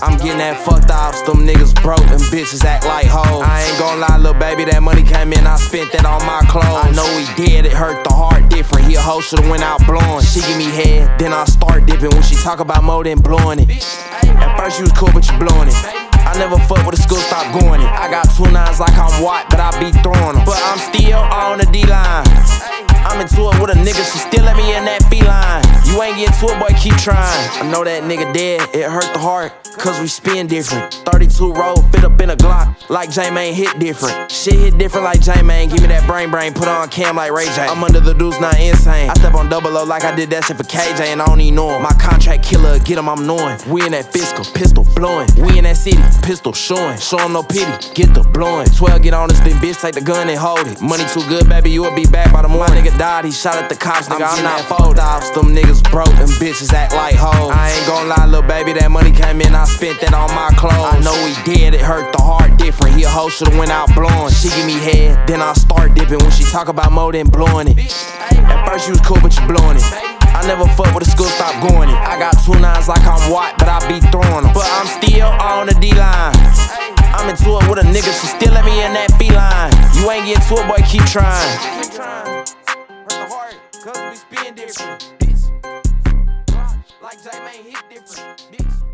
I'm getting that fucked off, them niggas broke, them bitches act like hoes. I ain't gon' lie, little baby, that money came in, I spent that on my clothes. I know he did, it hurt the heart different. He a hoe, should've went out blowing. She give me head, then I start dipping. When she talk about more than blowing it. At first you was cool, but you blowing it. I never fuck with a school, stop going it. I got 2 9s like I'm Watt, but I be throwing them. But I'm still on the D-line. I'm into it with a nigga, she still let me in that feline. You ain't getting to it, boy, keep trying. I know that nigga dead, it hurt the heart, cause we spin different. 32 roll, fit up in a Glock, like J-Mane hit different. Shit hit different like J-Mane, give me that brain, put on cam like Ray J. I'm under the dudes, not insane. I step on double O like I did that shit for KJ, and I don't even know him. My contract killer, get him, I'm knowing. We in that fiscal, pistol blowing. We in that city, pistol showing. Show him no pity, get the blowing. 12 get on this thing, bitch, take the gun and hold it. Money too good, baby, you'll be back by the morning. My nigga died, he shot at the cops, nigga, I'm not fold offs. Them niggas broke, them bitches act like hoes. I ain't gon' lie, little baby, that money came in, I spent that on my clothes. I know he did, it hurt the heart different. He a hoe, should've went out blowing. She give me head, then I start dipping. When she talk about more than blowing it. At first you was cool, but you blowing it. I never fuck with a school, stop going it. I got 2 9s like I'm Watt, but I be throwing them. But I'm still on the D-line. I'm into it with a nigga, she still let me in that feline. You ain't getting to it, boy, keep trying. Hurt the heart, cause we spin different, bitch. Like J-Mane hit different, bitch.